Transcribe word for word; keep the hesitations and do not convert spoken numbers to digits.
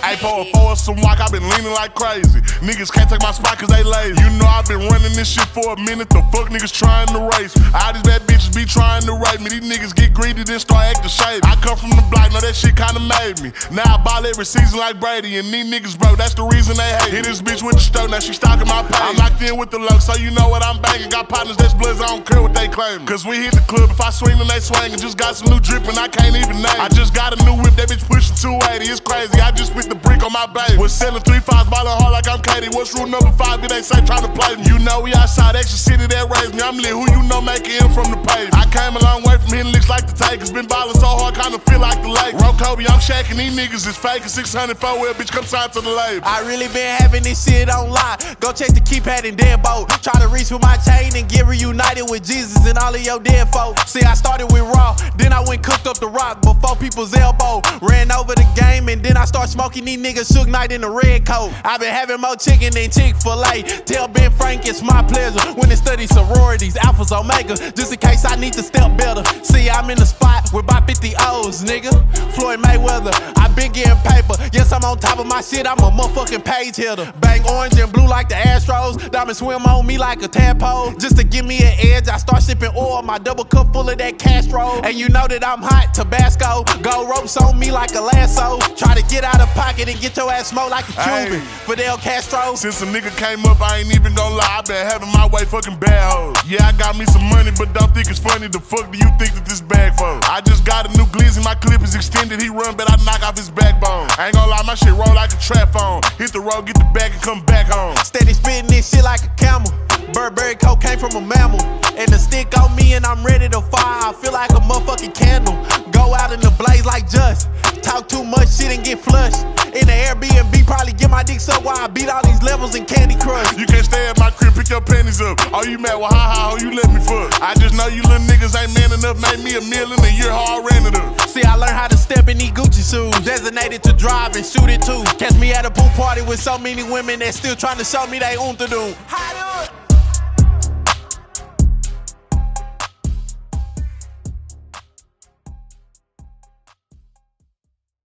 Hey, pour a four some walk, I been leaning like crazy. Niggas can't take my spot cause they lazy. You know I been running this shit for a minute. The fuck niggas trying to race me. All these bad bitches be trying to rape me. These niggas get greedy then start acting shady. I come from the block, know that shit kinda made me. Now I ball every season like Brady. And these niggas broke, that's the reason they hate. Hit this bitch with the stove, now she stalking my page. I'm locked in with the low, so you know what I'm banging. Got partners that's bloods, I don't care what they claim. Cause we hit the club, if I swing then they swingin'. Just got some new drippin', I can't even name. I just got a new whip, that bitch pushing two eighty. It's crazy, I just spit the brick on my baby. Was selling three fives, ballin' hard like I'm Katie. What's rule number five? It ain't safe tryna play me. You know we outside, extra city that raised me. I'm lit, who you know make it in from the pavement. I came a long way from hitting licks like the Takers. Been ballin' so hard, kinda feel like the lake. Roll Kobe, I'm shacking, these niggas is faking. six hundred four well, bitch, come sign to the label. I really been having this shit on line. Go check the keypad and dead boat. Try to reach for my chain and get reunited with Jesus and all of your dead folks. See, I started with raw, then I went cooked up the rock before people's elbow. Ran over the game and then I start smoking these niggas Suge Knight in the red coat. I been having more chicken than Chick-fil-A. Tell Ben Frank it's my pleasure when they study sororities, alphas, omega, just in case I need to step better. See, I'm in the spot with about fifty O's, nigga. Floyd Mayweather, I been getting paper. Yes, I'm on top of my shit, I'm a motherfucking page hitter. Bang orange and blue like the Astros. Diamond swim on me like a tadpole. Just to give me an edge, I start sipping oil, my double cup full of that Castro. And you know that I'm hot, Tabasco. Gold ropes on me like a lasso. Try to get out of pocket and get your ass smoked like a Cuban. Ay. Fidel Castro. Since a nigga came up, I ain't even gon' lie. I been having my way fucking bad hoes. Yeah, I got me some money, but don't think it's funny. The fuck do you think that this bag for? I just got a new glizzy, my clip is extended. He run, but I knock off his backbone. I ain't gon' lie, my shit roll like a trap phone. Hit the road, get the bag, and come back home. Steady spitting this shit like a camel. Burberry coat came from a mammal. And the stick on me and I'm ready to fire. I feel like a motherfucking candle. Go out in the blaze like Just. Talk too much shit and get flushed. In the Airbnb, probably get my dick up while I beat all these levels in Candy Crush. You can't stay at my crib, pick your panties up. Oh, you mad? Well, ha ha, ho, you let me fuck. I just know you little niggas ain't man enough. Made me a meal in a year, hard ran it up. See, I learned how to step in these Gucci shoes. Designated to drive and shoot it too. Catch me at a pool party with so many women that still trying to show me they oom to do.